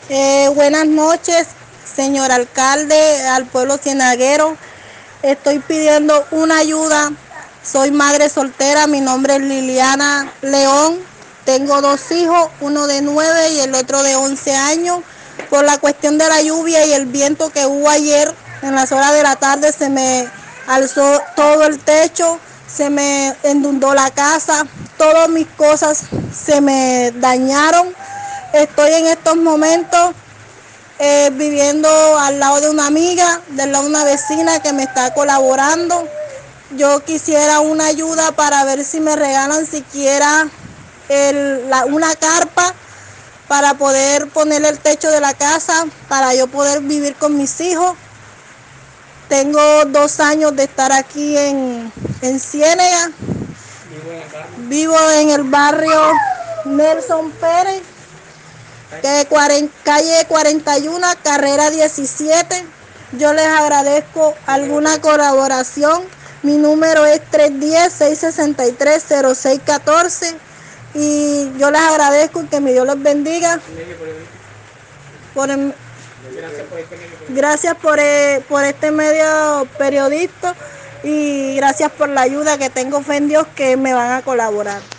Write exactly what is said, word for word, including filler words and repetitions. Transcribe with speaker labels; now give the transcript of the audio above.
Speaker 1: Eh, buenas noches, señor alcalde, al pueblo cienaguero. Estoy pidiendo una ayuda. Soy madre soltera, mi nombre es Liliana León. Tengo dos hijos, uno de nueve y el otro de once años. Por la cuestión de la lluvia y el viento que hubo ayer, en las horas de la tarde se me alzó todo el techo, se me inundó la casa, todas mis cosas se me dañaron. Estoy en estos momentos eh, viviendo al lado de una amiga, del lado de una vecina que me está colaborando. Yo quisiera una ayuda para ver si me regalan siquiera el, la, una carpa para poder poner el techo de la casa, para yo poder vivir con mis hijos. Tengo dos años de estar aquí en, en Ciénega. Vivo en el barrio Nelson Pérez, que calle cuarenta y uno, carrera diecisiete. Yo les agradezco alguna colaboración. Mi número es tres uno cero, seis seis tres, cero seis uno cuatro y yo les agradezco y que mi Dios los bendiga. Por el, gracias por, el, por este medio periodista y gracias por la ayuda, que tengo fe en Dios que me van a colaborar.